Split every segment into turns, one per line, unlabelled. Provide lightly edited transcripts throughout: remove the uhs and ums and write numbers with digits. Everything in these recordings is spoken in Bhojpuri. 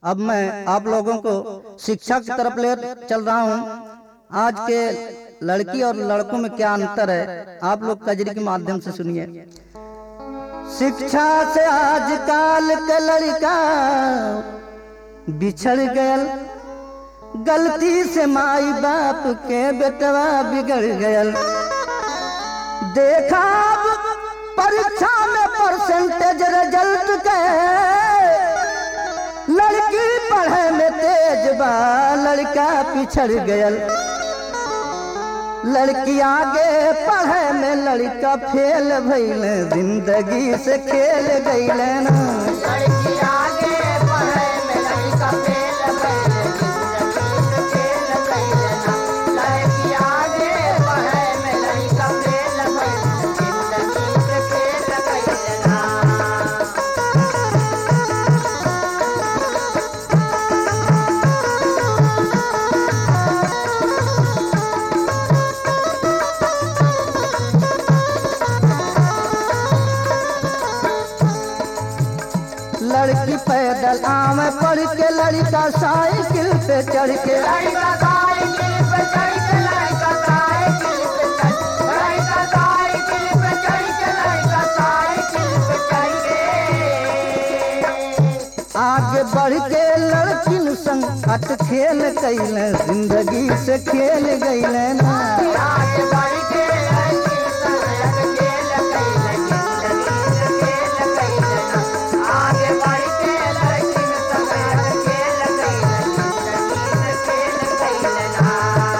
अब मैं आप लोगों को शिक्षा की तरफ ले चल रहा हूँ। आज के लड़की और लड़कों में क्या अंतर है, आप लोग कजरी के माध्यम से सुनिए। शिक्षा से आजकल के लड़का बिछड़ गयल, गलती से माई बाप के बेटवा बिगड़ गयल। देखा परीक्षा में परसेंटेज रिजल्ट के, लड़की पढ़े में तेज बा लड़का पिछड़ गयल। लड़की आगे पढ़े में लड़का फेल भइल, जिंदगी से खेल गइल ना।
लड़की आगे पढ़े में लड़का फेल भइल, जिंदगी से खेल गइल ना। लड़की आगे पढ़े में लड़का फेल भइल, जिंदगी से खेल गइल ना।
लड़की पैदल आवे पढ़ के, लड़का साइकिल पे चढ़ के।
लड़का साइकिल पे चढ़ के, लड़का साइकिल पे चढ़, लड़का साइकिल पे चढ़ के, लड़का साइकिल पे चढ़ के।
आगे बढ़ के लड़किन संग अट खेल गइल, जिंदगी से खेल गइल ना।
आगे बढ़ के लड़की संग अट खेल गइल, जिंदगी से खेल गइल ना। आगे बढ़ के लड़की संग अट खेल गइल, जिंदगी से खेल गइल ना।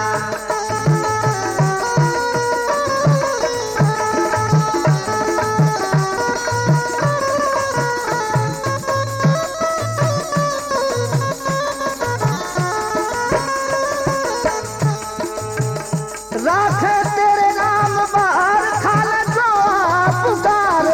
राखे तेरे नाम बाहर, खाल जो पुकार।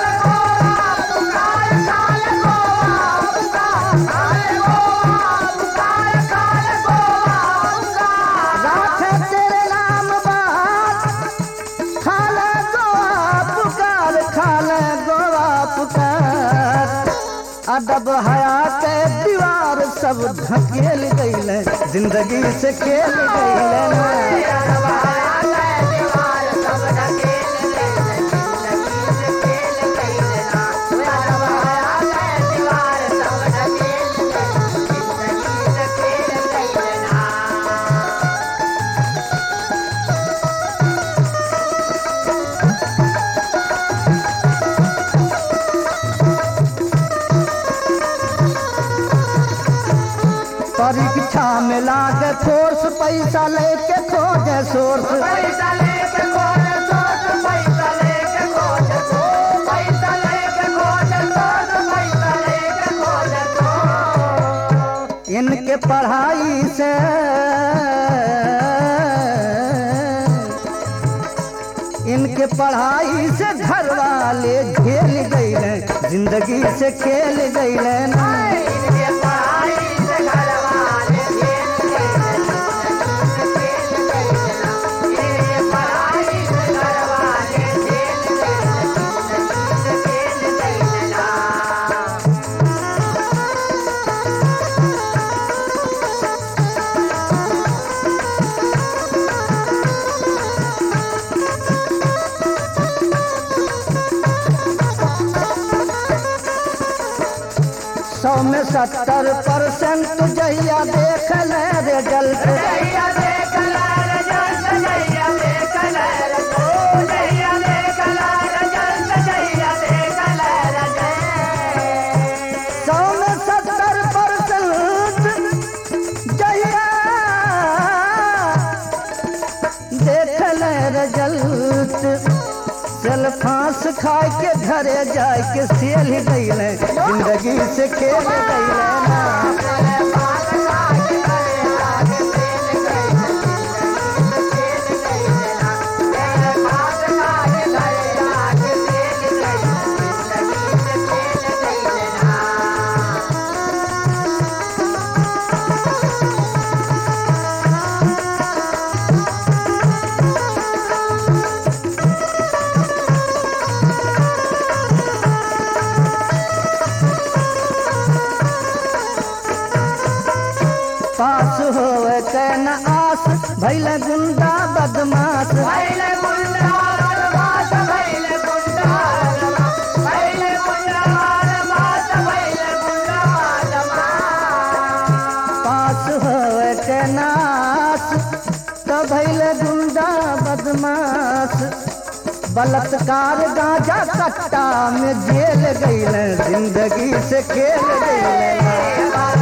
राखे तेरे नाम बाहर, खाल गोवा पुकार, खाल गोवा पुकार। अदब हया के दीवार सब धकेल गइल, जिंदगी से खेल गइल ना। परीक्षा में लागे फोर्स, पैसा लेके खोजे सोर्स।
पैसा लेके खोजे सोर्स, पैसा लेके खोजे सोर्स, पैसा लेके खोजे सोर्स, पैसा लेके खोजे सोर्स।
इनके पढ़ाई से इनके पढ़ाई से घर वाले खेल गइल, जिंदगी से खेल गइल ना।
इनके पढ़ाई से घर वाले खेल गइल, जिंदगी से खेल गइल ना। इनके पढ़ाई से घर वाले खेल गइल, जिंदगी से खेल गइल ना।
सौ में 70% जहिया देख ले रिजल्ट।
जहिया देख ले रिजल्ट, जहिया देख ले रिजल्ट, जहिया देख ले रिजल्ट, जहिया देख ले रिजल्ट।
100 में 70% जहिया देख ले रिजल्ट। चल फांस खाए के घरे जाए के सेल गइल, जिंदगी से खेल गइल ना। भैल गुंडा बदमाश
भैले गुंडा बदमाश भैले गुंडा बदमाश भैले गुंडा बदमाश भैले गुंडा बदमाश
पास होवे के नास तो भैल गुंडा बदमाश बलात्कार गांजा कट्टा में जेल गईल जिंदगी से खेल गईल